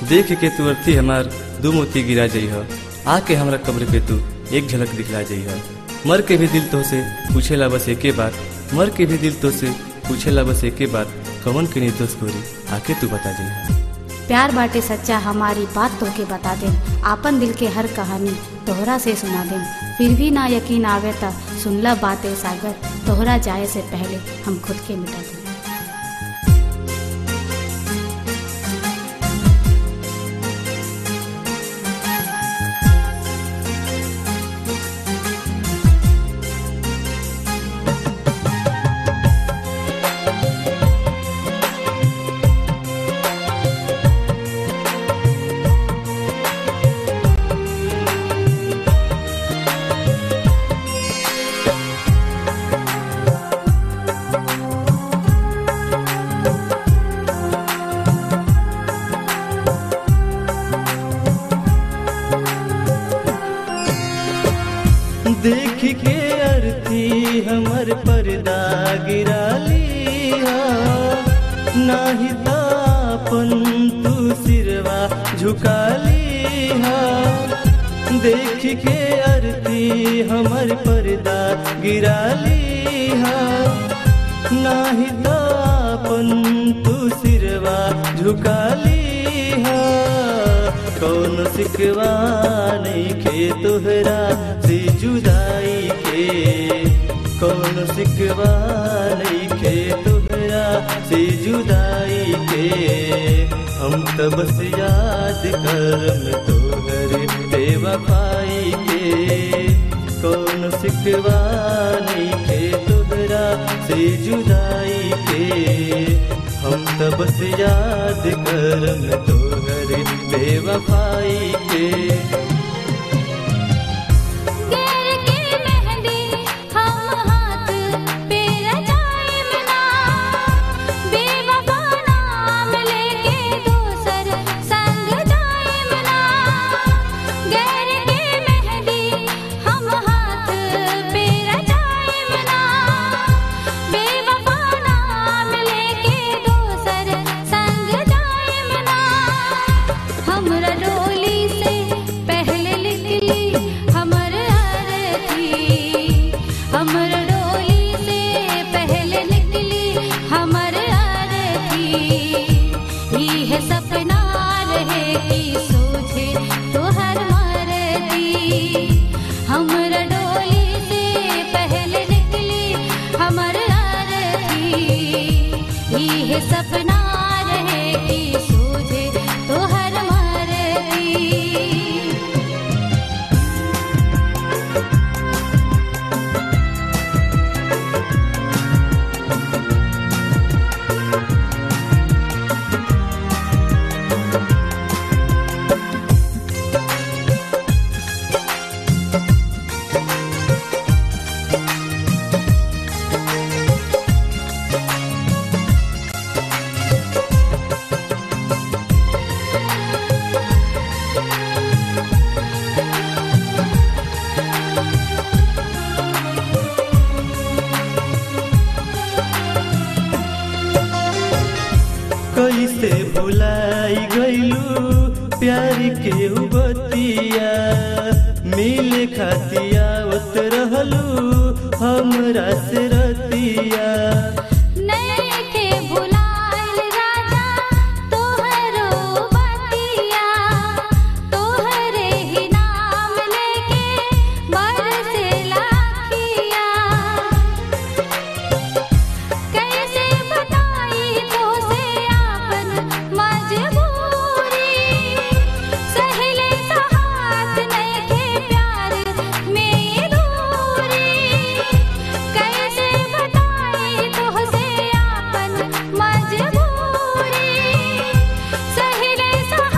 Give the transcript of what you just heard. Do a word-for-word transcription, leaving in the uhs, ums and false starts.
देख के तू अर्थी हमार दू मोती गिरा जइह, आके हमरा कब्र पे तू एक झलक दिखला जइह। मर के भी दिल तो से पूछेला बस एके बात, मर के भी दिल तो से पूछेला बस एके बात, कवन के निर्दोष गोरी आके तू बता जइह। प्यार बाटे सच्चा हमारी बात तोके बता दे, आपन दिल के हर कहानी तोहरा से सुना दे। फिर भी ना यकीन आवे ता सुनला बातें सागर, तोहरा जाए से पहले हम खुद के मिटा दे। देख के अर्थी हमर पर्दा गिरा लिया, नाही तापन तू सिरवा झुका लिया। देख के अर्थी हमर पर्दा गिरा लिया, नाही तापन तू सिरवा झुका लिया। कौन सिकवा नहीं खे तोहरा से जुदाई के, कौन सिकवा नहीं खे तोहरा से जुदाई के। हम तो बस याद करम तोहर बेवफाई के, कौन सिकवा नहीं खे तोहरा से जुदाई के। हम तो बस याद करम तोहर बेवफाई के। सपना रहे कि सूझे तो हर मर्दी। कैसे भुलाई गईलू प्यार के बतिया, मिले खातिया उत रहलू हमरा से रतिया।